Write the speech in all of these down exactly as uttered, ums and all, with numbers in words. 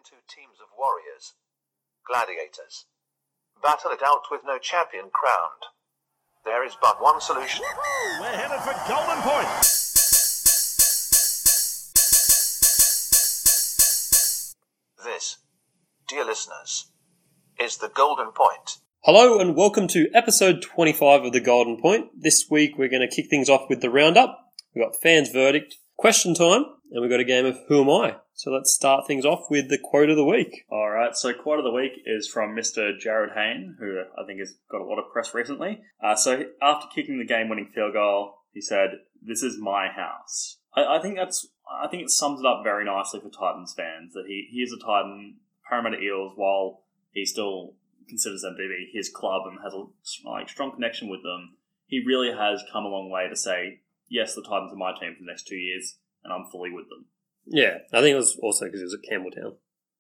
two teams of warriors, gladiators, battle it out with no champion crowned. There is but one solution. We're headed for Golden Point. This, dear listeners, is the Golden Point. Hello and welcome to episode twenty-five of the Golden Point. This week we're going to kick things off with the roundup. We've got fans' verdict, question time, and we've got a game of Who Am I? So let's start things off with the quote of the week. All right, so quote of the week is from Mister Jared Hayne, who I think has got a lot of press recently. Uh, so after kicking the game-winning field goal, he said, "This is my house." I, I think that's. I think it sums it up very nicely for Titans fans that he, he is a Titan. Parramatta Eels, while he still considers them to be his club and has a like strong connection with them, he really has come a long way to say, yes, the Titans are my team for the next two years, and I'm fully with them. Yeah, I think it was also because he was at Campbelltown.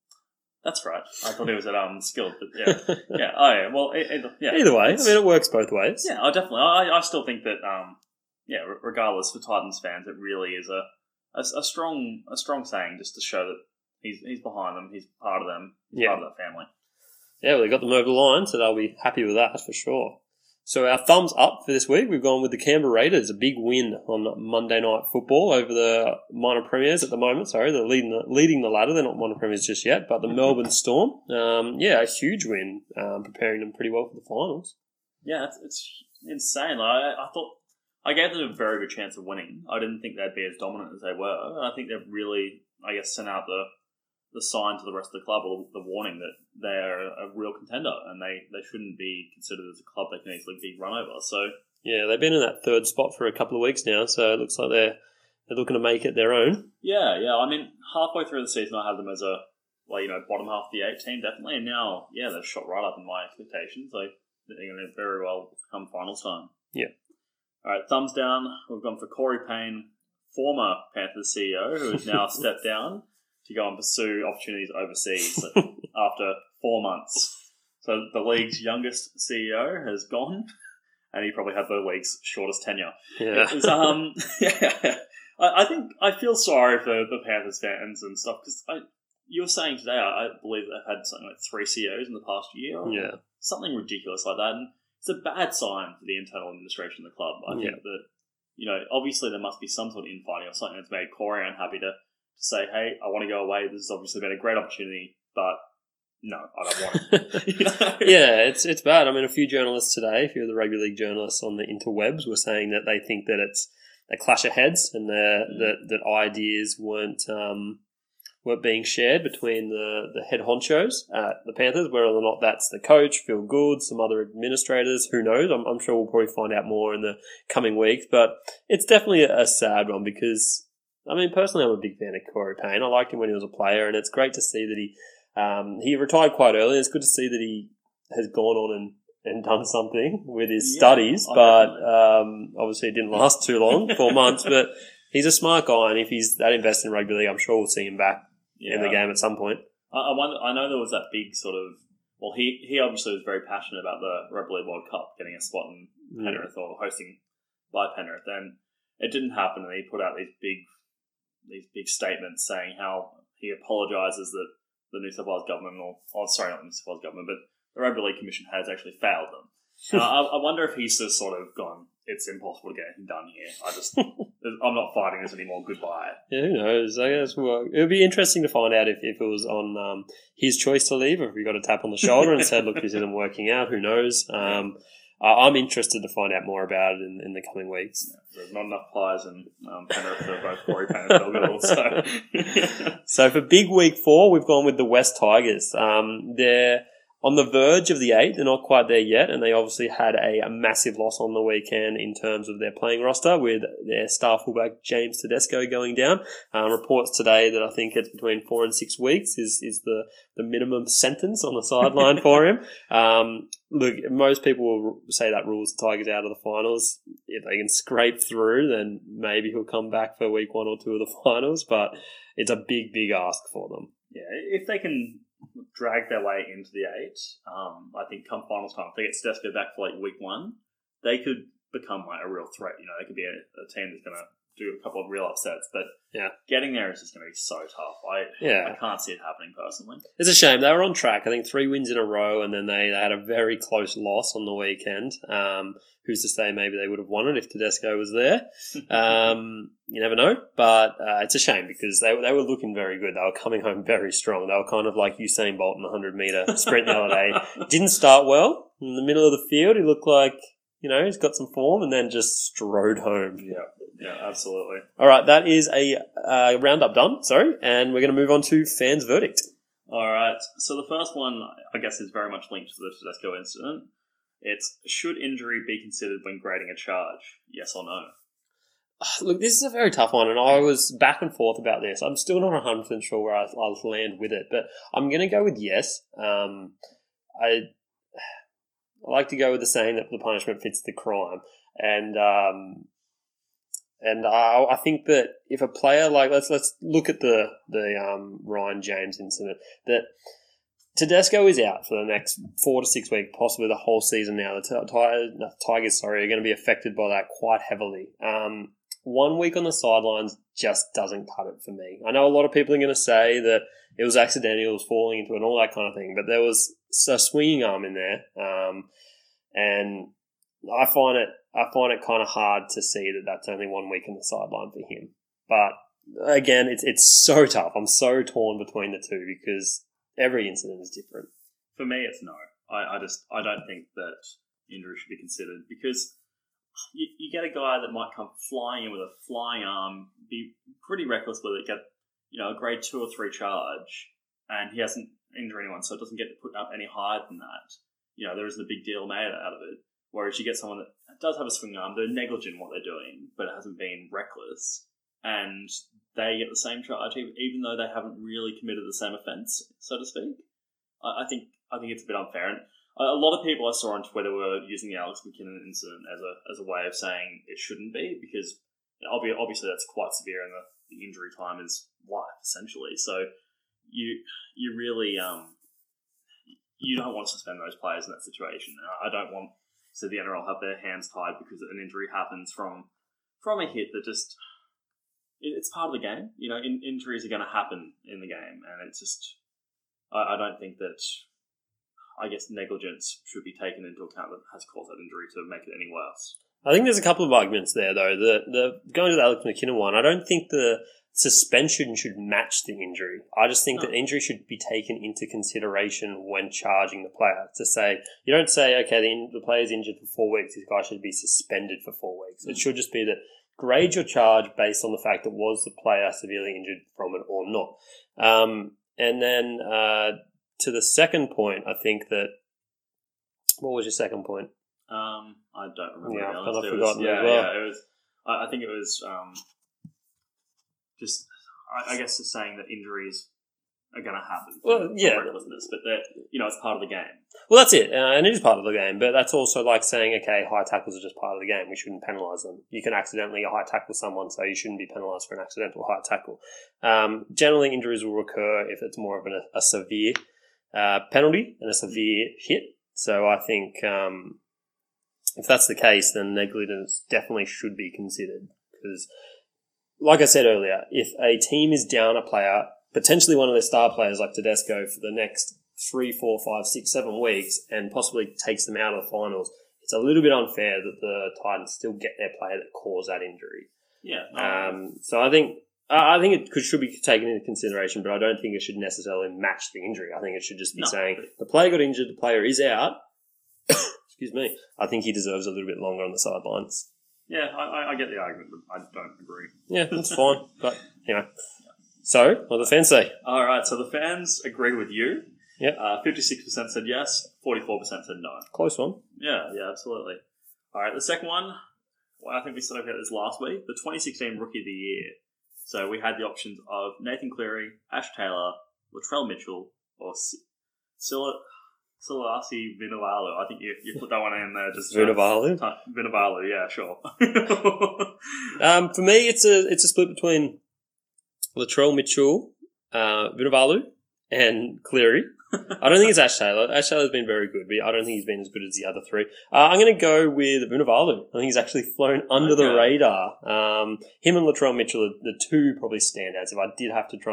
That's right. I thought he was at um Skilled, but yeah, yeah. Oh yeah. Well, it, it, yeah. Either way, I mean, it works both ways. Yeah, I definitely. I, I still think that um yeah, regardless for Titans fans, it really is a, a a strong a strong saying just to show that he's he's behind them, he's part of them, he's Yeah. part of that family. Yeah, well, they got them over the line, so they'll be happy with that for sure. So our thumbs up for this week, we've gone with the Canberra Raiders, a big win on Monday Night Football over the minor premiers at the moment. Sorry, they're leading the, leading the ladder. They're not minor premiers just yet, but the Melbourne Storm, um, yeah, a huge win, um, preparing them pretty well for the finals. Yeah, it's, it's insane. Like, I, I thought I gave them a very good chance of winning. I didn't think they'd be as dominant as they were. And I think they've really, I guess, sent out the the sign to the rest of the club, or the warning that they're a real contender and they, they shouldn't be considered as a club that can easily be run over. So Yeah, they've been in that third spot for a couple of weeks now, so it looks like they're they're looking to make it their own. yeah, yeah. I mean, halfway through the season, I had them as a well, you know, bottom half of the eight team definitely, and now, yeah, they've shot right up in my expectations. Like they're going to very well come finals time. Yeah. All right, thumbs down. We've gone for Corey Payne, former Panthers C E O, who has now stepped down to go and pursue opportunities overseas after four months. So the league's youngest C E O has gone, and he probably had the league's shortest tenure. Yeah. It was, um, yeah, I, I think I feel sorry for the Panthers fans and stuff because you were saying today, I, I believe they've had something like three C E Os in the past year, or Yeah. something ridiculous like that, and it's a bad sign for the internal administration of the club. I Yeah. think that, you know, obviously there must be some sort of infighting or something that's made Corey unhappy to. To say, hey, I want to go away. This has obviously been a great opportunity, but no, I don't want it. You know? Yeah, it's it's bad. I mean, a few journalists today, a few of the rugby league journalists on the interwebs were saying that they think that it's a clash of heads and the, Mm. that that ideas weren't um, weren't being shared between the, the head honchos at the Panthers, whether or not that's the coach, Phil Gould, some other administrators, who knows? I'm, I'm sure we'll probably find out more in the coming weeks, but it's definitely a, a sad one because, I mean, personally, I'm a big fan of Corey Payne. I liked him when he was a player, and it's great to see that he um, he retired quite early. It's good to see that he has gone on and, and done something with his Yeah, studies, oh, but definitely. um, obviously it didn't last too long, four months. But he's a smart guy, and if he's that invested in rugby league, I'm sure we'll see him back Yeah. in the game at some point. I, I wonder. I know there was that big sort of. Well, he, he obviously was very passionate about the Rugby League World Cup, getting a spot in Yeah. Penrith or hosting by Penrith, and it didn't happen. And he put out these big these big statements saying how he apologises that the New South Wales government, or oh, sorry, not New South Wales government, but the Rugby League Commission has actually failed them. Now, I, I wonder if he's just sort of gone, it's impossible to get anything done here. I just, I'm not fighting this anymore. Goodbye. Yeah, who knows? I guess well, it would be interesting to find out if, if it was on um, his choice to leave, or if he got a tap on the shoulder and said, look, this isn't working out. Who knows? Um, I- I'm interested to find out more about it in, in the coming weeks. There's not enough players in um, Penrith for both Corey Payne and Phil Gould, so. So for big week four, we've gone with the West Tigers. Um, they're on the verge of the eight. They're not quite there yet, and they obviously had a, a massive loss on the weekend in terms of their playing roster with their star fullback James Tedesco going down. Um, reports today that I think it's between four and six weeks is, is the, the minimum sentence on the sideline for him. Um, look, most people will say that rules the Tigers out of the finals. If they can scrape through, then maybe he'll come back for week one or two of the finals, but it's a big, big ask for them. Yeah, if they can drag their way into the eight, um, I think come finals time, if they get Tedesco back for like week one, they could become like a real threat. You know, they could be a, a team that's going to do a couple of real upsets, but Yeah. getting there is just going to be so tough. I Yeah. I can't see it happening personally. It's a shame. They were on track. I think three wins in a row, and then they, they had a very close loss on the weekend. Um, who's to say maybe they would have won it if Tedesco was there? Um, you never know. But uh, it's a shame because they, they were looking very good. They were coming home very strong. They were kind of like Usain Bolt in the one hundred metre sprint the other day. Didn't start well. In the middle of the field, he looked like, you know, he's got some form, and then just strode home. Yeah, yeah, absolutely. All right, that is a uh, roundup done, sorry, and we're going to move on to fans' verdict. All right, so the first one, I guess, is very much linked to the Tedesco incident. It's, should injury be considered when grading a charge? Yes or no? Look, this is a very tough one, and I was back and forth about this. I'm still not one hundred percent sure where I'll, I'll land with it, but I'm going to go with yes. Um, I... I like to go with the saying that the punishment fits the crime, and um, and I, I think that if a player like let's let's look at the the um, Ryan James incident, that Tedesco is out for the next four to six weeks, possibly the whole season. Now the t- Tigers, sorry, are going to be affected by that quite heavily. Um, one week on the sidelines just doesn't cut it for me. I know a lot of people are going to say that it was accidental, it was falling into it, and all that kind of thing, but there was a swinging arm in there, um, and I find it I find it kind of hard to see that that's only one week on the sideline for him. But again, it's it's so tough. I'm so torn between the two because every incident is different. For me, it's no. I, I just I don't think that injury should be considered because you, you get a guy that might come flying in with a flying arm, be pretty reckless with it, get you know a grade two or three charge, and he hasn't injured anyone, so it doesn't get put up any higher than that. You know, there isn't a big deal made out of it. Whereas you get someone that does have a swing arm, they're negligent in what they're doing, but it hasn't been reckless, and they get the same charge, even though they haven't really committed the same offence, so to speak. I think I think it's a bit unfair. And a lot of people I saw on Twitter were using the Alex McKinnon incident as a as a way of saying it shouldn't be, because obviously that's quite severe, and the, the injury time is life, essentially. So you you really um you don't want to suspend those players in that situation. I don't want so the N R L have their hands tied because an injury happens from from a hit that just it, it's part of the game. You know, in, injuries are going to happen in the game, and it's just I, I don't think that I guess negligence should be taken into account that has caused that injury to make it any worse. I think there's a couple of arguments there, though. The the going to the Alex McKinnon one, I don't think the suspension should match the injury. I just think no. that injury should be taken into consideration when charging the player. To say, you don't say, okay, the, the player's injured for four weeks, this guy should be suspended for four weeks. Mm. It should just be that grade your charge based on the fact that was the player severely injured from it or not. Um, and then uh, to the second point, I think that, what was your second point? Um, I don't remember. Yeah, I've kind of forgotten yeah, as well. Yeah, it was, I, I think it was... Um, Just, I guess, just saying that injuries are going to happen. Well, yeah, recklessness, but that you know, it's part of the game. Well, that's it, uh, and it is part of the game. But that's also like saying, okay, high tackles are just part of the game. We shouldn't penalise them. You can accidentally high tackle someone, so you shouldn't be penalised for an accidental high tackle. Um, generally, injuries will recur if it's more of an, a severe uh, penalty and a severe hit. So I think um, if that's the case, then negligence definitely should be considered because. Like I said earlier, if a team is down a player, potentially one of their star players like Tedesco for the next three, four, five, six, seven weeks and possibly takes them out of the finals, it's a little bit unfair that the Titans still get their player that caused that injury. Yeah. No, um, so I think I think it could, should be taken into consideration, but I don't think it should necessarily match the injury. I think it should just be no, saying the player got injured, the player is out. Excuse me. I think he deserves a little bit longer on the sidelines. Yeah, I, I get the argument, but I don't agree. Yeah, that's fine. But, anyway. So, what do the fans say? All right, so the fans agree with you. Yep. Uh, fifty-six percent said yes, forty-four percent said no. Close one. Yeah, yeah, absolutely. All right, the second one, well, I think we spoke about this last week, the twenty sixteen Rookie of the Year. So we had the options of Nathan Cleary, Ash Taylor, Latrell Mitchell, or Silla... Silasi Vunivalu. I think you, you put that one in there. Just Vunivalu? Uh, Vunivalu, yeah, sure. um, for me, it's a it's a split between Latrell Mitchell, uh, Vunivalu, and Cleary. I don't think it's Ash Taylor. Ash Taylor's been very good, but I don't think he's been as good as the other three. Uh, I'm going to go with Vunivalu. I think he's actually flown under okay. the radar. Um, him and Latrell Mitchell are the two probably standouts. If I did have to try and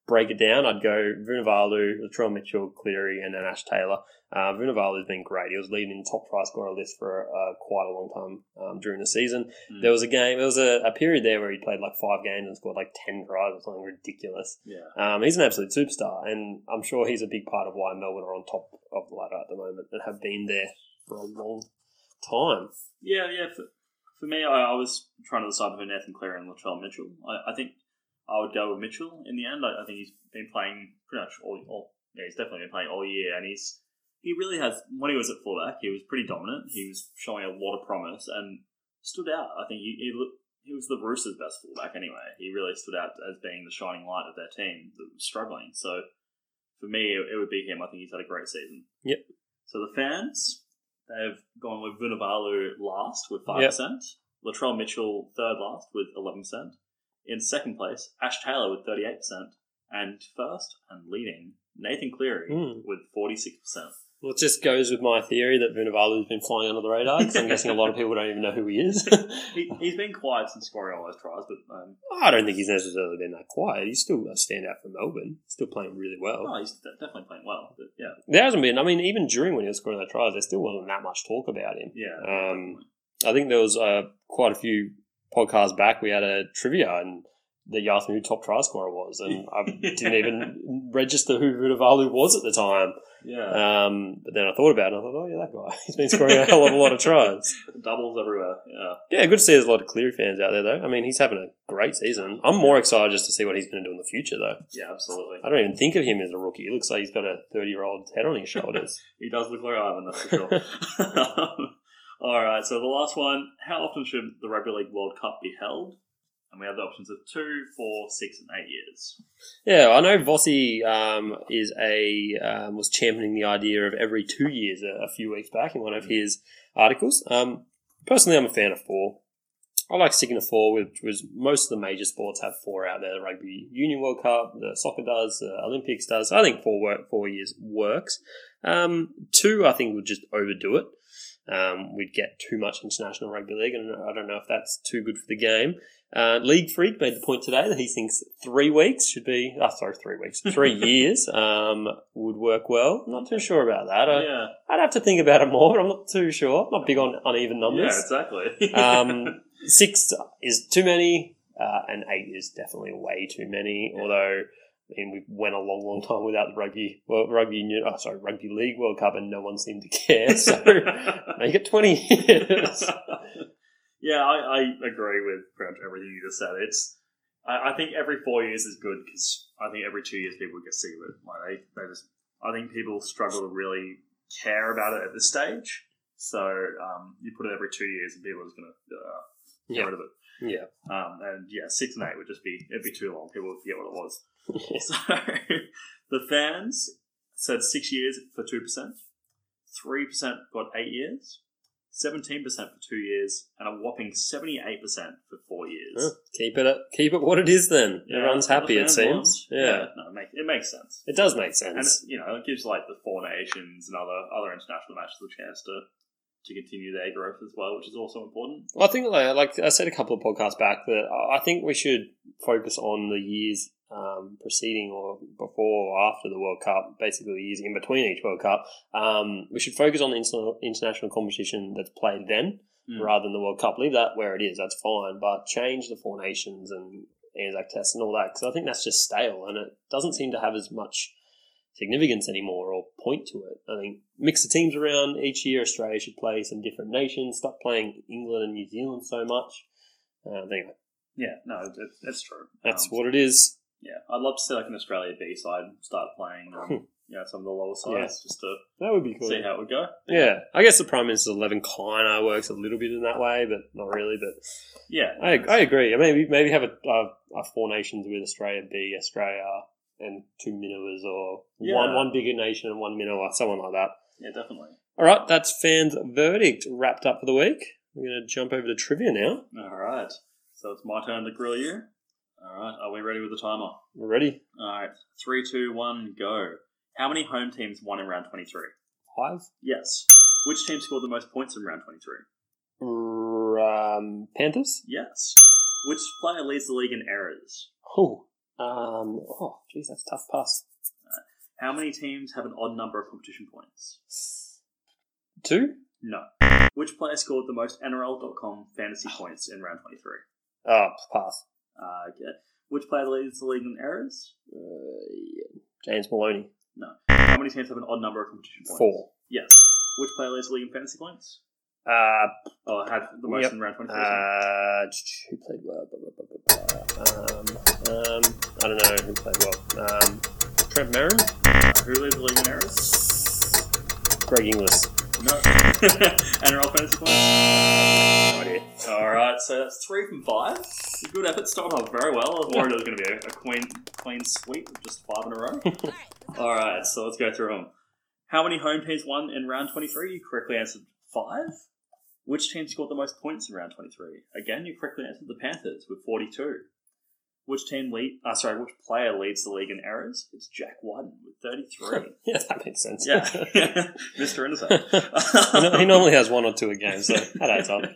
break it down, I'd go Vunivalu, Latrell Mitchell, Cleary, and then Ash Taylor. Uh, Vunivalu's been great. He was leading the top try scorer list for uh, quite a long time um, during the season. Mm. There was a game, there was a, a period there where he played like five games and scored like ten tries or something ridiculous. Yeah. Um, he's an absolute superstar, and I'm sure he's a big part of why Melbourne are on top of the ladder at the moment and have been there for a long time. Yeah, yeah. For, for me, I, I was trying to decide between Nathan Cleary and Latrell Mitchell. I, I think I would go with Mitchell in the end. I, I think he's been playing pretty much all, all. Yeah, he's definitely been playing all year, and he's he really has. When he was at fullback, he was pretty dominant. He was showing a lot of promise and stood out. I think he he, he was the Roosters' best fullback anyway. He really stood out as being the shining light of their team that was struggling. So for me, it, it would be him. I think he's had a great season. Yep. So the fans, they've gone with Vunivalu last with five percent. Yep. Latrell Mitchell third last with eleven percent. In second place, Ash Taylor with thirty-eight percent. And first and leading, Nathan Cleary mm. with forty-six percent. Well, it just goes with my theory that Vunivalu's been flying under the radar, because I'm guessing a lot of people don't even know who he is. he, he's been quiet since scoring all those tries, but... Um, I don't think he's necessarily been that quiet. He's still a standout for Melbourne. Still playing really well. No, he's definitely playing well, but yeah. There hasn't been... I mean, even during when he was scoring those tries, there still wasn't that much talk about him. Yeah. Um, I think there was uh, quite a few podcasts back, we had a trivia, and that you asked me who top try scorer was, and I didn't even register who Vunivalu was at the time. Yeah. Um, but then I thought about it, and I thought, oh, yeah, that guy. He's been scoring a hell of a lot of tries. Doubles everywhere, yeah. Yeah, good to see there's a lot of Cleary fans out there, though. I mean, he's having a great season. I'm more excited just to see what he's going to do in the future, though. Yeah, absolutely. I don't even think of him as a rookie. He looks like he's got a thirty-year-old head on his shoulders. He does look like Ivan, that's for sure. All right, so the last one. How often should the Rugby League World Cup be held? And we have the options of two, four, six, and eight years. Yeah, I know Vossi um, is a um, was championing the idea of every two years a, a few weeks back in one of his articles. Um, personally, I'm a fan of four. I like sticking to four, which was most of the major sports have four out there. The Rugby Union World Cup, the soccer does, the Olympics does. I think four work, four years works. Um, two, I think, would just overdo it. Um, we'd get too much international rugby league, and I don't know if that's too good for the game. Uh, League Freak made the point today that he thinks three weeks should be, oh, sorry, three weeks, three years um, would work well. I'm not too sure about that. I, yeah. I'd have to think about it more, but I'm not too sure. I'm not big on uneven numbers. Yeah, exactly. um, six is too many, uh, and eight is definitely way too many, yeah. although... I mean, we went a long, long time without the rugby, well, rugby union, oh, sorry, rugby league World Cup, and no one seemed to care. So make it twenty years. Yeah, I, I agree with pretty much everything you just said. It's, I, I think every four years is good because I think every two years people get sick of it. Like they, they just, I think people struggle to really care about it at this stage. So um, you put it every two years, and people are just going to uh, get yeah. rid of it. Yeah. Um, and yeah, six and eight would just be, it'd be too long. People would forget what it was. Yeah. So the fans said six years for two percent, three percent got eight years, seventeen percent for two years, and a whopping seventy-eight percent for four years. Oh, keep it keep it what it is then. Yeah, Everyone's happy, it seems. Yeah. yeah, no, it, make, it makes sense. It does make sense. And, you know, it gives like the Four Nations and other, other international matches a chance to to continue their growth as well, which is also important. Well, I think, like, like I said a couple of podcasts back, that I think we should focus on the years um, preceding or before or after the World Cup, basically the years in between each World Cup. Um, we should focus on the inter- international competition that's played then mm. rather than the World Cup. Leave that where it is, that's fine, but change the Four Nations and Anzac Tests and all that, because I think that's just stale and it doesn't seem to have as much significance anymore or point to it. I think mix the teams around each year. Australia should play some different nations. Stop playing England and New Zealand so much. Uh, anyway, yeah, no, it, that's true. That's um, what it is. Yeah, I'd love to see like an Australia B side start playing. Um, you know, some of the lower sides yeah. just to that would be cool. See how it would go. Yeah, I guess the Prime Minister's eleven kind of works a little bit in that way, but not really. But yeah, I I agree. I mean, maybe maybe have a, a, a Four Nations with Australia B, Australia. And two Minoas or yeah. one one bigger nation and one Minoa, someone like that. Yeah, definitely. All right, that's fans' verdict wrapped up for the week. We're going to jump over to trivia now. All right. So it's my turn to grill you. All right. Are we ready with the timer? We're ready. All right. Three, two, one, go. How many home teams won in round twenty-three? Five. Yes. Which team scored the most points in round twenty-three? Um, Panthers? Yes. Which player leads the league in errors? Oh. Um, oh, geez, that's a tough pass. How many teams have an odd number of competition points? Two? No. Which player scored the most N R L dot com fantasy points in round twenty-three? Oh, pass. Uh, okay. Which player leads the league in errors? Uh, yeah. James Maloney. No. How many teams have an odd number of competition points? Four. Yes. Which player leads the league in fantasy points? Uh, Oh, had the most Yep. in round twenty-three. uh, who played well? Blah, blah, blah, blah, blah. Um, um, I don't know who played well. Um, Trent Merrin? Uh, who leads the league in errors? Greg Inglis. No. N R L fantasy points? No idea. Alright, so that's three from five. Good effort, started off very well. I was worried it was going to be a, a clean, clean sweep of just five in a row. Alright, so let's go through them. How many home teams won in round twenty-three? You correctly answered five. Which team scored the most points in round twenty-three? Again, you correctly answered the Panthers with forty-two. Which team lead? Uh, sorry, which player leads the league in errors? It's Jack Whiten with thirty-three. Yeah, that makes sense. Yeah, Mister Intercept. he no- he normally has one or two a game, so that adds up.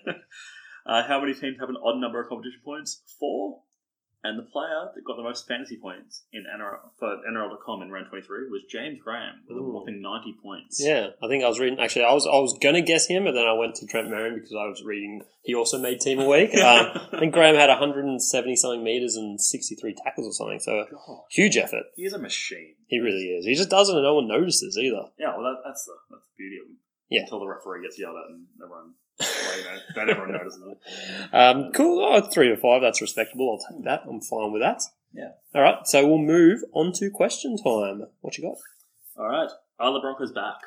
Uh, how many teams have an odd number of competition points? Four. And the player that got the most fantasy points in N R L, for N R L dot com in round twenty-three was James Graham with a Ooh. whopping ninety points. Yeah, I think I was reading. Actually, I was I was gonna guess him, but then I went to Trent Merrin because I was reading. He also made team a week. Um, I think Graham had one hundred seventy something meters and sixty-three tackles or something. So God, huge effort. he is a machine. He really is. He just does it, and no one notices either. Yeah, well, that, that's the that's the beauty of him. Yeah. Until the referee gets yelled at and everyone, well, you know, then everyone notices it. Um, cool. Oh, three to five. That's respectable. I'll take that. I'm fine with that. Yeah. All right. So we'll move on to question time. What you got? All right. Are the Broncos back?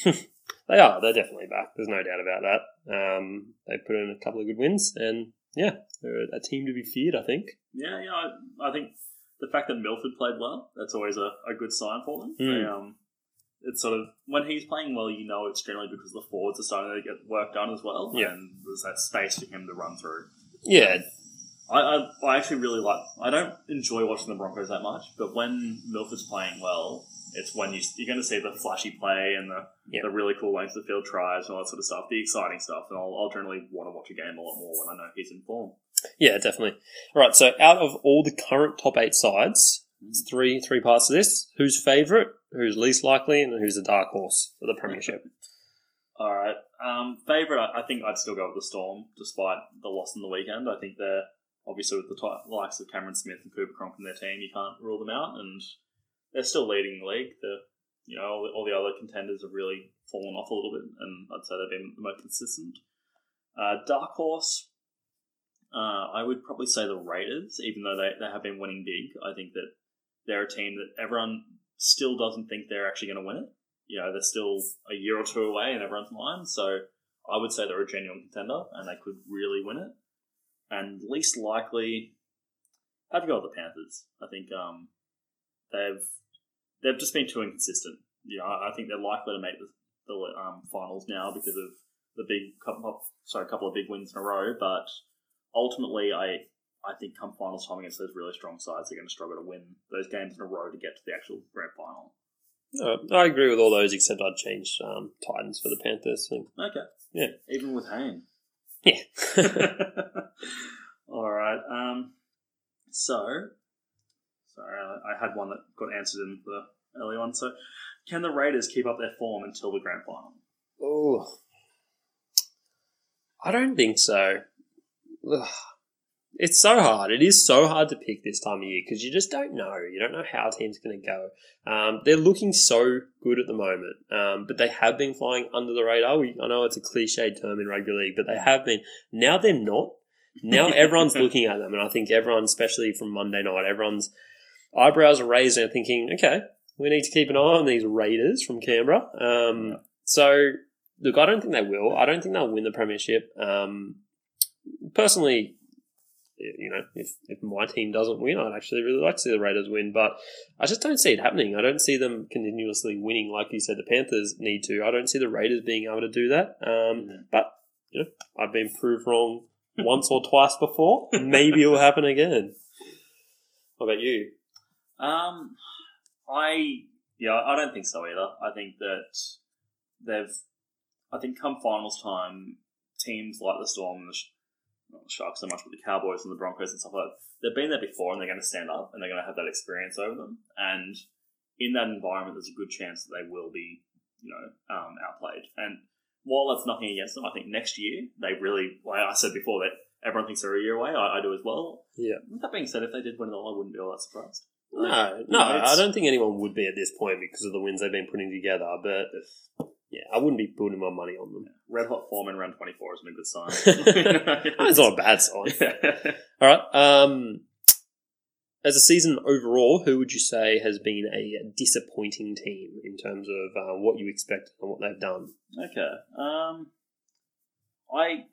They are. They're definitely back. There's no doubt about that. Um, they put in a couple of good wins, and yeah, they're a team to be feared, I think. Yeah, yeah. I, I think the fact that Milford played well, that's always a, a good sign for them. Mm. They, um, it's sort of, when he's playing well, you know it's generally because the forwards are starting to get work done as well, Yeah. and there's that space for him to run through. Yeah. I, I, I actually really like, I don't enjoy watching the Broncos that much, but when Milford's playing well, it's when you, you're going to see the flashy play and the, Yeah. the really cool length of field tries and all that sort of stuff, the exciting stuff, and I'll, I'll generally want to watch a game a lot more when I know he's in form. Yeah, definitely. All right. So out of all the current top eight sides, it's three three parts of this. Who's favourite? Who's least likely? And who's the dark horse for the premiership? All right. Um, favourite, I, I think I'd still go with the Storm, despite the loss in the weekend. I think they're, obviously with the t- likes of Cameron Smith and Cooper Cronk in their team, you can't rule them out, and they're still leading the league. The, you know, all the, all the other contenders have really fallen off a little bit, and I'd say they've been the most consistent. Uh, dark horse, uh, I would probably say the Raiders, even though they, they have been winning big. I think that they're a team that everyone still doesn't think they're actually going to win it. You know, they're still a year or two away in everyone's mind, so I would say they're a genuine contender, and they could really win it. And least likely, I'd go with the Panthers. I think um, they've they've just been too inconsistent. You know, I think they're likely to make the, the um, finals now because of the big couple, sorry, couple of big wins in a row. But ultimately, I I think come finals time against those really strong sides, they're going to struggle to win those games in a row to get to the actual grand final. Uh, I agree with all those, except I'd change um, Titans for the Panthers. I think. Okay, Yeah. even with Hayne. Yeah. All right. Um. So, sorry, I, I had one that got answered in the early one. So, can the Raiders keep up their form until the grand final? Oh, I don't think so. Ugh. It's so hard. It is so hard to pick this time of year because you just don't know. You don't know how a team's going to go. Um, they're looking so good at the moment, um, but they have been flying under the radar. We, I know it's a cliched term in rugby league, but they have been. Now they're not. Now everyone's looking at them, and I think everyone, especially from Monday night, everyone's eyebrows are raised and thinking, okay, we need to keep an eye on these Raiders from Canberra. Um, so, look, I don't think they will. I don't think they'll win the premiership. Um, personally, you know, if, if my team doesn't win, I'd actually really like to see the Raiders win, but I just don't see it happening. I don't see them continuously winning like you said the Panthers need to. I don't see the Raiders being able to do that. Um, Yeah. But, you know, I've been proved wrong once or twice before. Maybe it'll happen again. What about you? Um, I yeah, I don't think so either. I think that they've, I think come finals time, teams like the Storm, not the Sharks so much, but the Cowboys and the Broncos and stuff like that. They've been there before, and they're going to stand up, and they're going to have that experience over them. And in that environment, there's a good chance that they will be, you know, um, outplayed. And while that's nothing against them, I think next year they really, like I said before, that everyone thinks they're a year away. I, I do as well. Yeah. With that being said, if they did win it all, I wouldn't be all that surprised. No, Like, no, you know, I don't think anyone would be at this point because of the wins they've been putting together. But yeah, I wouldn't be putting my money on them. Red hot form in round twenty-four isn't a good sign. It's not a bad sign. All right. Um, as a season overall, who would you say has been a disappointing team in terms of uh, what you expected and what they've done? Okay. Um, I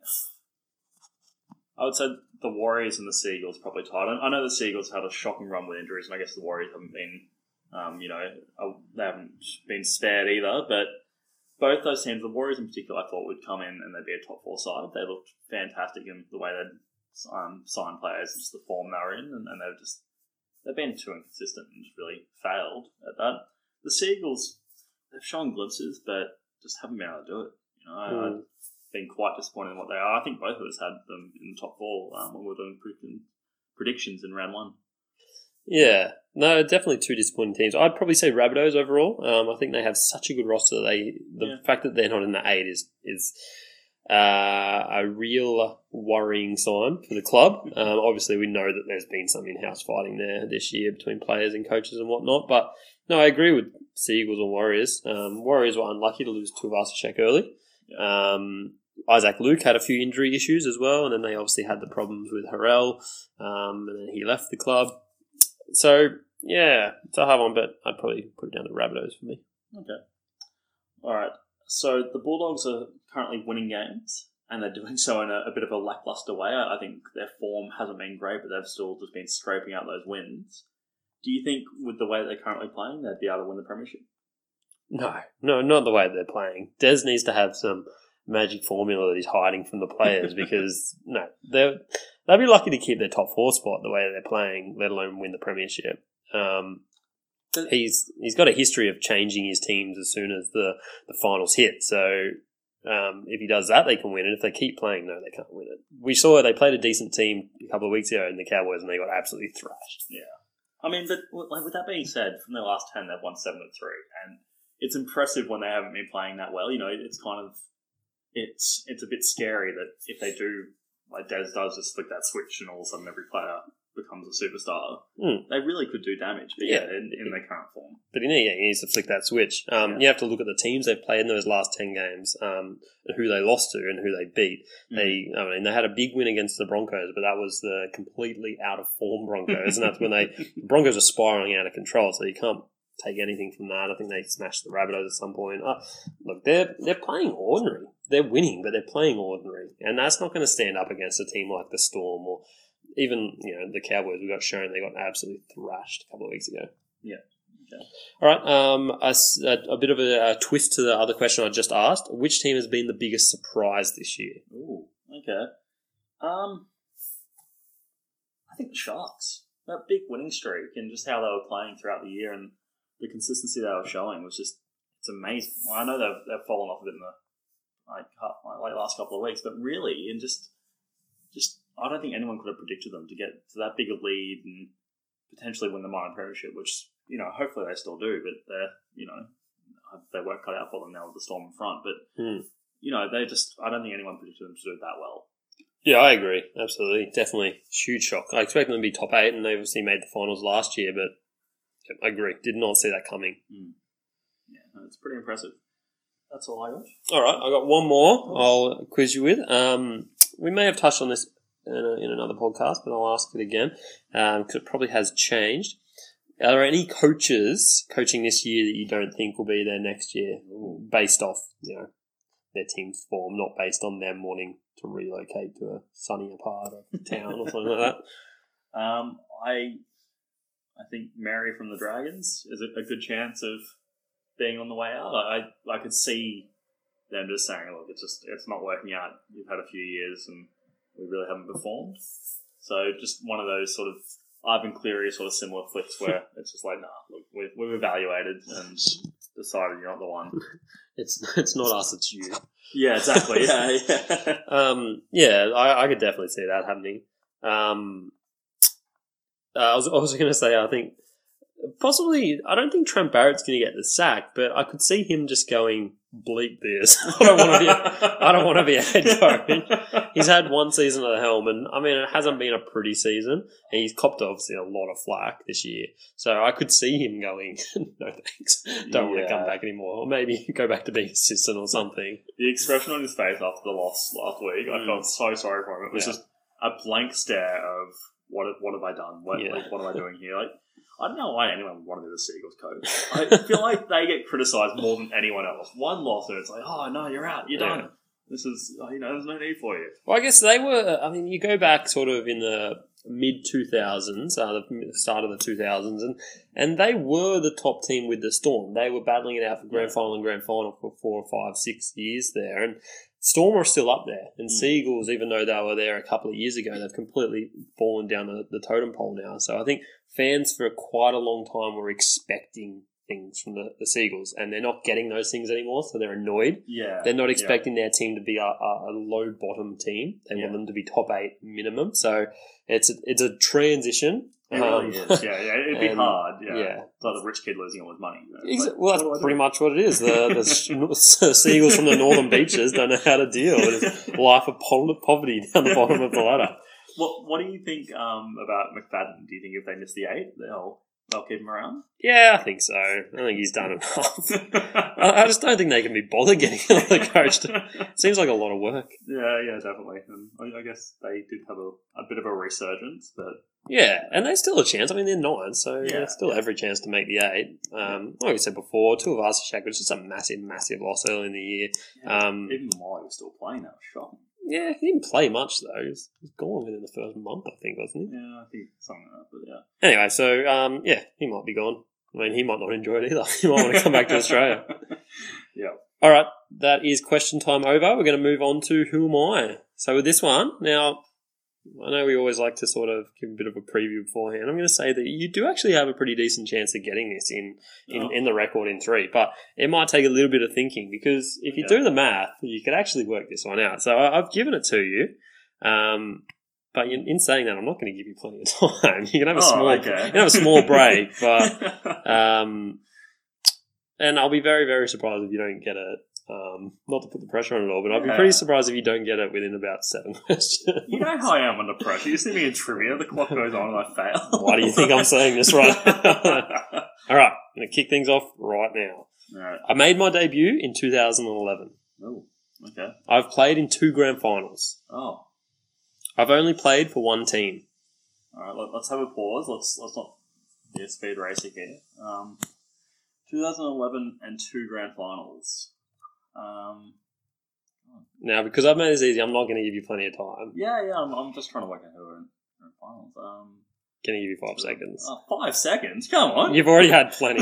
I would say the Warriors and the Seagulls probably tied. I I know the Seagulls had a shocking run with injuries, and I guess the Warriors haven't been, um, you know, uh, they haven't been spared either. But both those teams, the Warriors in particular, I thought would come in and they'd be a top four side. They looked fantastic in the way they'd um, signed players, just the form they were in, and, and they've just they've been too inconsistent and just really failed at that. The Seagulls, they've shown glimpses, but just haven't been able to do it. You know, I, Mm. I've been quite disappointed in what they are. I think both of us had them in the top four um, when we were doing prediction, predictions in round one. Yeah, no, definitely two disappointing teams. I'd probably say Rabbitohs overall. Um, I think they have such a good roster. They the Yeah. fact that they're not in the eight is is uh, a real worrying sign for the club. Um, obviously, we know that there's been some in-house fighting there this year between players and coaches and whatnot. But no, I agree with Seagulls and Warriors. Um, Warriors were unlucky to lose Tuivasa-Sheck early. Yeah. Um, Isaac Luke had a few injury issues as well, and then they obviously had the problems with Harrell, um, and then he left the club. So, yeah, it's a hard one, but I'd probably put it down to Rabbitohs for me. Okay. All right. So the Bulldogs are currently winning games, and they're doing so in a, a bit of a lackluster way. I I think their form hasn't been great, but they've still just been scraping out those wins. Do you think, with the way they're currently playing, they'd be able to win the premiership? No, no, not the way they're playing. Des needs to have some magic formula that he's hiding from the players because, no, they're, they'll be lucky to keep their top four spot the way they're playing, let alone win the premiership. Um, he's he's got a history of changing his teams as soon as the, the finals hit. So um, if he does that, they can win. And if they keep playing, no, they can't win it. We saw they played a decent team a couple of weeks ago in the Cowboys and they got absolutely thrashed. Yeah. I mean, but like, with that being said, from their last ten, they've won seven to three, and it's impressive when they haven't been playing that well. You know, it's kind of it's it's a bit scary that if they do, like Des does, just flick that switch, and all of a sudden every player becomes a superstar. Mm. They really could do damage, but yeah, in, in their current form. But he, yeah, he needs to flick that switch. Um, Yeah. You have to look at the teams they've played in those last ten games, um, and who they lost to and who they beat. Mm. They, I mean, they had a big win against the Broncos, but that was the completely out of form Broncos, and that's when they the Broncos are spiraling out of control. So you can't take anything from that. I think they smashed the Rabbitohs at some point. Uh, look, they're they're playing ordinary. They're winning, but they're playing ordinary, and that's not going to stand up against a team like the Storm or even, you know, the Cowboys. We got shown they got absolutely thrashed a couple of weeks ago. Yeah. Okay. All right. Um, a, s- a- a bit of a, a twist to the other question I just asked. Which team has been the biggest surprise this year? Ooh. Okay. Um, I think the Sharks. That big winning streak and just how they were playing throughout the year and the consistency they were showing was just it's amazing. Well, I know they've they've fallen off a bit in the like, hu- like last couple of weeks, but really, and just just I don't think anyone could have predicted them to get to that big a lead and potentially win the minor premiership, which, you know, hopefully they still do, but they're, you know, they work cut out for them now with the Storm in front. But, Hmm. you know, they just, I don't think anyone predicted them to do it that well. Yeah, I agree. Absolutely. Definitely. Huge shock. I expected them to be top eight, and they obviously made the finals last year, but yeah, I agree. Did not see that coming. Mm. Yeah, no, it's pretty impressive. That's all I got. All right. I got one more I'll quiz you with. Um, we may have touched on this in, a, in another podcast, but I'll ask it again because it probably has changed. Are there any coaches coaching this year that you don't think will be there next year, based off, you know, their team's form, not based on them wanting to relocate to a sunnier part of town or something like that? Um, I I think Mary from the Dragons is a, a good chance of being on the way out. I I could see them just saying, look, it's just it's not working out. You've had a few years and we really haven't performed. So just one of those sort of Ivan Cleary sort of similar flicks where it's just like, nah, look, we've, we've evaluated and decided you're not the one. It's it's not us, it's you. Yeah, exactly. Yeah, yeah. Um, yeah, I, I could definitely see that happening. Um, uh, I was also going to say, I think possibly, I don't think Trent Barrett's going to get the sack, but I could see him just going, bleep this. I don't want to be. A, I don't want to be a head coach. He's had one season at the helm, and I mean, it hasn't been a pretty season, and he's copped obviously a lot of flack this year. So I could see him going, no thanks, don't want to come Yeah. back anymore, or maybe go back to being assistant or something. The expression on his face after the loss last week, I Mm. felt so sorry for him. It was Yeah. just a blank stare of what what have I done? What, Yeah. like, what am I doing here? Like, I don't know why anyone would want to be the Seagulls coach. I feel like they get criticised more than anyone else. One loss and it's like, oh no, you're out, you're Yeah. done. This is, oh, you know, there's no need for you. Well, I guess they were. I mean, you go back sort of in the mid two thousands, uh, the start of the two thousands, and and they were the top team with the Storm. They were battling it out for grand final and grand final for four or five, six years there, and Storm are still up there. And Mm. Seagulls, even though they were there a couple of years ago, they've completely fallen down the, the totem pole now. So I think fans for quite a long time were expecting things from the, the Seagulls, and they're not getting those things anymore, so they're annoyed. Yeah. They're not yeah. expecting their team to be a, a, a low bottom team. They Yeah. want them to be top eight minimum. So it's a, it's a transition. It really Um, is. Yeah, yeah. It'd be and- hard. Yeah. yeah. It's like the rich kid losing all his money. You know? It's Exa- like, well, what do I that's do? pretty much what it is. The, the s- Seagulls from the northern beaches don't know how to deal with this life of po- poverty down the bottom of the ladder. What What do you think um, about McFadden? Do you think if they miss the eight, they'll they'll keep him around? Yeah, I think so. I think he's done enough. I, I just don't think they can be bothered getting another coach. It seems like a lot of work. Yeah, yeah, definitely. And I, I guess they did have a, a bit of a resurgence, but Yeah, and there's still a chance. I mean, they're nine, so Yeah. there's still every chance to make the eight. Um, like we said before, two of us, Shaq, was just a massive, massive loss early in the year. Um, even while he was still playing, that was shocking. Yeah, he didn't play much, though. He was, he was gone within the first month, I think, wasn't he? Yeah, I think something like that, but yeah. Anyway, so, um, yeah, he might be gone. I mean, he might not enjoy it either. He might want to come back to Australia. Yeah. All right, that is question time over. We're going to move on to Who Am I? So with this one, now, I know we always like to sort of give a bit of a preview beforehand. I'm going to say that you do actually have a pretty decent chance of getting this in, in, Oh. in the record in three, but it might take a little bit of thinking because if you Okay. do the math, you could actually work this one out. So I, I've given it to you, um, but in, in saying that, I'm not going to give you plenty of time. You can have a Oh, small, okay. you can have a small break, but um, and I'll be very, very surprised if you don't get it. Um, not to put the pressure on it all, but I'd be Yeah. pretty surprised if you don't get it within about seven questions. You know how I am under pressure. You see me in trivia, the clock goes on and I fail. Why do you think I'm saying this right? All right, I'm going to kick things off right now. Alright. I made my debut in two thousand eleven. Oh, okay. I've played in two grand finals. Oh. I've only played for one team. Alright, let, let's have a pause. Let's let's not be a speed racing here. Um, twenty eleven and two grand finals. Um, Now, because I've made this easy, I'm not going to give you plenty of time. yeah, yeah, I'm, I'm just trying to work out who are in, who are in finals. Um, Going to give you five seconds. uh, five seconds? Come on. You've already had plenty.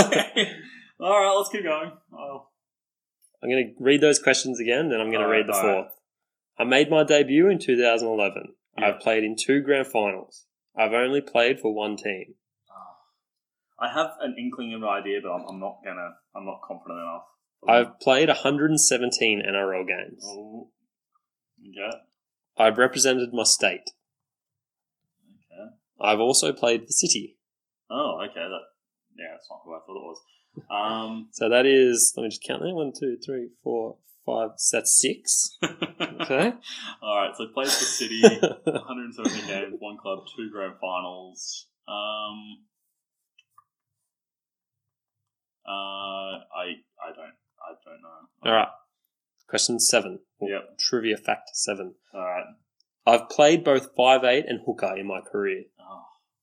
Alright, let's keep going. Oh. I'm going to read those questions again, then I'm going to Alright, read the alright. fourth. I made my debut in two thousand eleven. Yeah. I've played in two grand finals. I've only played for one team. I have an inkling of an idea, but I'm, I'm not gonna. I'm not confident enough. I've played one hundred seventeen N R L games. Oh, okay, I've represented my state. okay. I've also played for City. Oh, okay. That yeah, that's not who I thought it was. Um, So that is, let me just count that. One, two, three, four, five. So that's six. Okay. all right. So played for City, one hundred seventeen games, one club, two grand finals. Um, uh, I I don't I don't know. All right. Question seven. Or Yep. Trivia fact seven. All right. I've played both five eight and hooker in my career. Oh.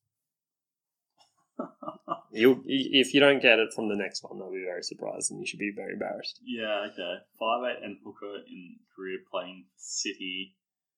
You, if you don't get it from the next one, they'll be very surprised and you should be very embarrassed. Yeah. Okay. Five eight and hooker in career playing City.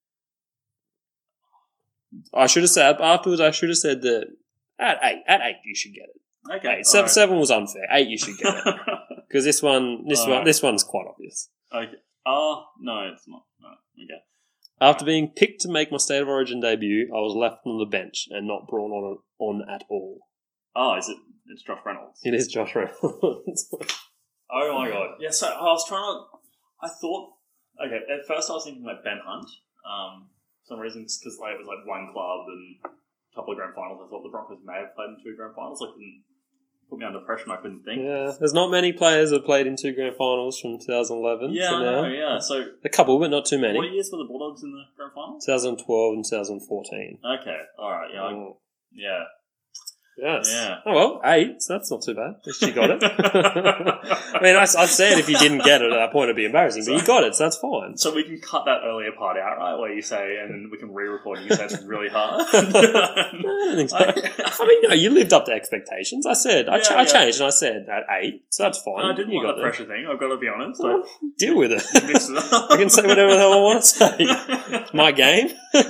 I should have said afterwards. I should have said that at eight, at eight you should get it. Okay. Eight. Seven, all seven was unfair. Eight you should get it right. because this one, this one, Alright. this one's quite obvious. Okay. Oh, no, it's not. No. Okay. After being picked to make my state of origin debut, I was left on the bench and not brought on on at all. Oh, is it? It's Josh Reynolds. It is Josh Reynolds. Oh my god. Yeah, so I was trying to... I thought... Okay, at first I was thinking like Ben Hunt. Um, for some reason, because like, it was like one club and a couple of grand finals. I thought the Broncos may have played in two grand finals. I couldn't... Put me under pressure and I couldn't think. Yeah, there's not many players that played in two grand finals from twenty eleven Yeah, to I now. know, yeah. So, A couple, but not too many. what years were the Bulldogs in the grand finals? twenty twelve and twenty fourteen. Okay, alright, yeah. I, Mm. yeah. Yes. Yeah. Oh, well, eight, so that's not too bad. At least you got it. I mean, I, I said if you didn't get it at that point, it'd be embarrassing, but you got it, so that's fine. So we can cut that earlier part out, right? Where you say, and then we can re-record and you say it's really hard. I don't think so. I mean, no, you lived up to expectations. I said, I, ch- Yeah, I yeah. changed and I said at eight, so that's fine. I didn't you want got the it. pressure thing, I've got to be honest. Well, I deal with it. mixed it up. I can say whatever the hell I want to say. It's my game.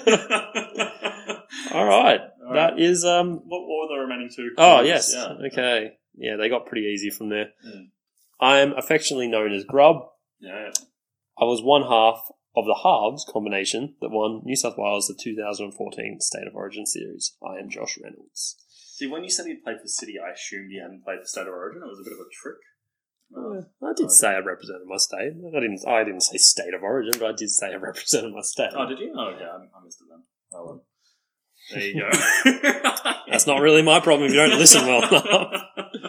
All right. All That right. is um. What, what were the remaining two? Oh clubs? yes. Yeah. Okay. Yeah, they got pretty easy from there. Mm. I am affectionately known as Grub. Yeah. I was one half of the halves combination that won New South Wales the two thousand fourteen State of Origin series. I am Josh Reynolds. See, when you said he played for City, I assumed he hadn't played for State of Origin. It was a bit of a trick. Uh, I did say I represented my state. I didn't. I didn't say State of Origin, but I did say I represented my state. Oh, did you? Oh, okay. I, I missed it then. Oh, well. There you go. That's not really my problem if you don't listen well enough.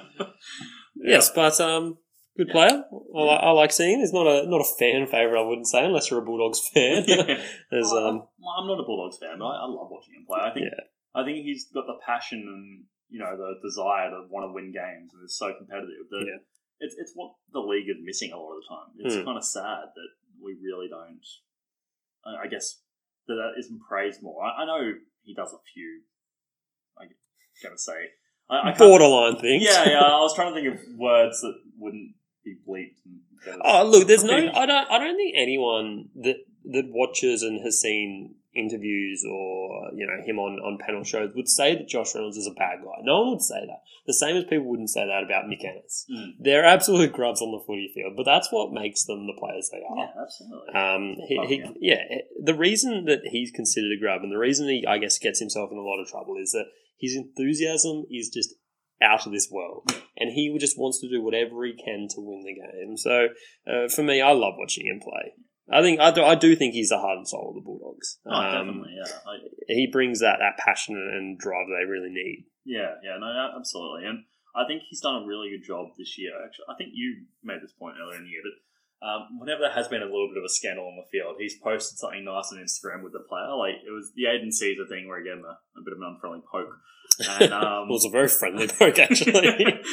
Yes, but um, good player. I, li- I like seeing him. He's not a not a fan favourite, I wouldn't say, unless you're a Bulldogs fan. Yeah. There's Well, um, I'm, I'm not a Bulldogs fan, but I, I love watching him play. I think Yeah. I think he's got the passion and you know the desire to want to win games, and it's so competitive that Yeah. it's it's what the league is missing a lot of the time. It's Hmm. kind of sad that we really don't. I I guess that that isn't praised more. I, I know he does a few. I'm gonna say I, I can't- borderline things. Yeah, yeah. I was trying to think of words that wouldn't be bleeped. And get us- Oh, look, there's no. I don't. I don't think anyone that that watches and has seen interviews or you know him on, on panel shows would say that Josh Reynolds is a bad guy. No one would say that. The same as people wouldn't say that about Mick Ennis. Mm. They're absolute grubs on the footy field, but that's what makes them the players they are. Yeah, absolutely. Um, he, Oh, he, yeah. yeah, the reason that he's considered a grub and the reason he, I guess, gets himself in a lot of trouble is that his enthusiasm is just out of this world, and he just wants to do whatever he can to win the game. So, uh, for me, I love watching him play. I think I do, I do think he's the heart and soul of the Bulldogs. Oh, Um, definitely. Yeah. I, he brings that, that passion and drive they really need. Yeah, yeah, no, no, absolutely. And I think he's done a really good job this year. Actually, I think you made this point earlier in the year, but um, whenever there has been a little bit of a scandal on the field, he's posted something nice on Instagram with the player. Like, it was the Aiden Caesar thing where he gave him a, a bit of an unfriendly poke. And, um, It was a very friendly poke, actually.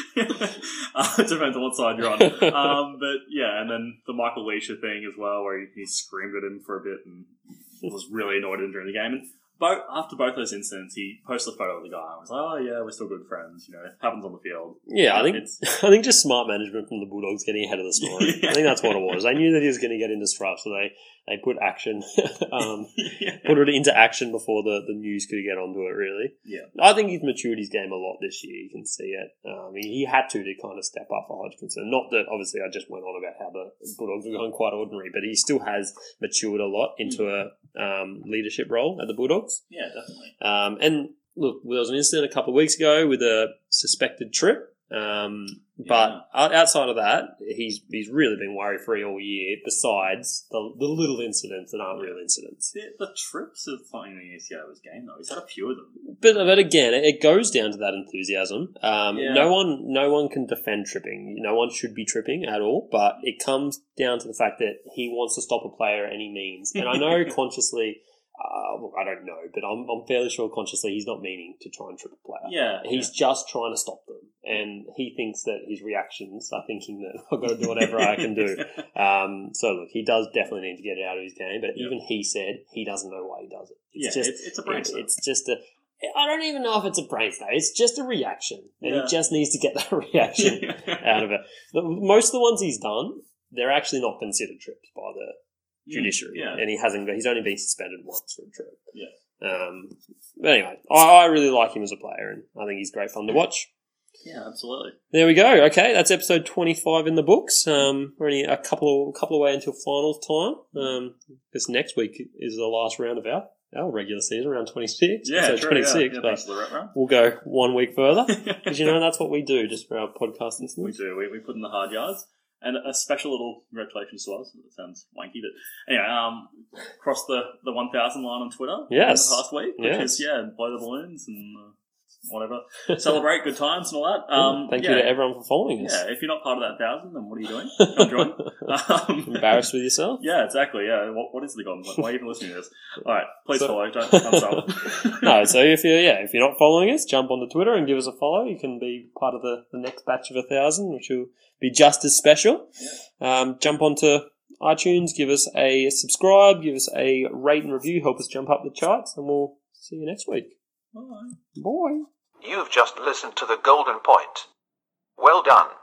uh, it depends on what side you're on. Um, but yeah, and then the Michael Leisha thing as well, where he, he screamed at him for a bit and was really annoyed at him during the game. And both, after both those incidents, he posted a photo of the guy and was like, "Oh yeah, we're still good friends." You know, it happens on the field. Yeah, I think It's- I think just smart management from the Bulldogs getting ahead of the story. Yeah. I think that's what it was. They knew that he was going to get into strife, so they, they put action, um, yeah. put it into action before the, the news could get onto it. Really, Yeah. I think he's matured his game a lot this year. You can see it. Um, he, he had to to kind of step up for Hodgkinson. Not that obviously I just went on about how the Bulldogs were going quite ordinary, but he still has matured a lot into a um, leadership role at the Bulldogs. Yeah, definitely. Um, and look, there was an incident a couple of weeks ago with a suspected trip. Um, but o- outside of that, he's he's really been worry free all year. Besides the the little incidents that aren't real incidents. The, the trips are something that you see out of his game, though. He's had a few of them. But but again, it, it goes down to that enthusiasm. Um, Yeah. No one no one can defend tripping. No one should be tripping at all. But it comes down to the fact that he wants to stop a player at any means. And I know consciously. Uh, well, I don't know, but I'm I'm fairly sure consciously he's not meaning to try and trip a player. Yeah. He's just trying to stop them, and he thinks that his reactions are thinking that I've got to do whatever I can do. Um, so look, he does definitely need to get it out of his game, but Yeah. even he said he doesn't know why he does it. It's Yeah, just it's- it's a brain it- snap. It's just a. I don't even know if it's a brain snap. It's just a reaction, and Yeah. he just needs to get that reaction out of it. The- Most of the ones he's done, they're actually not considered trips by the judiciary, Yeah. and he hasn't. He's only been suspended once for a trip. Yeah. Um, but anyway, I, I really like him as a player, and I think he's great fun to watch. Yeah, absolutely. There we go. Okay, that's episode twenty-five in the books. Um, we're only a couple of couple of way until finals time. Um, because next week is the last round of our our regular season, round twenty-six. Yeah, so true, twenty-six. yeah. Yeah, but thanks for the rep run. we'll go one week further because you know that's what we do just for our podcast We listeners. do. We, we put in the hard yards. And a special little congratulations to us. That sounds wanky, but anyway, um, crossed the, the one thousand line on Twitter Yes. in the past week, which Yes. is, yeah, blow the balloons and uh, whatever. Celebrate good times and all that. Um, Thank yeah, you to everyone for following us. Yeah, if you're not part of that thousand, then what are you doing? Come join. Um, Embarrassed with yourself? yeah, exactly. Yeah, what, what is the golden point? Why are you even listening to this? All right, please So- follow. Don't thumbs up. No, so if you're yeah, if you're not following us, jump onto Twitter and give us a follow. You can be part of the, the next batch of a thousand, which will be just as special. Um, jump onto iTunes, give us a subscribe, give us a rate and review, help us jump up the charts, and we'll see you next week. Bye. Bye. You've just listened to The Golden Point. Well done.